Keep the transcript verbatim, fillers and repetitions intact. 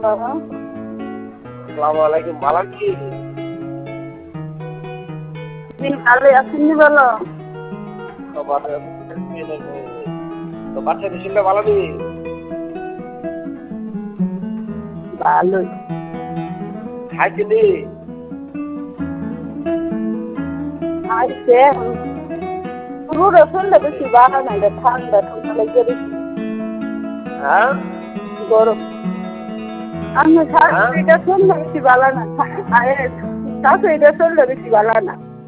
আসসালামু আলাইকুম। ভালো কি? ভালো আছেন বলো। তো বাচ্চা ছেলেটা ভালো নেই? ভালোই। খাইছে নি? খাইছে। পুরো ঠান্ডা বেশি ভালো নাই, ঠান্ডা ঠান্ডা লেগে বেশি। হ্যাঁ গরম। আমি শাশুড়িটা ঠান্ডা বেশি ভালো না, শাশুড়িটা ঠান্ডা বেশি ভালো না।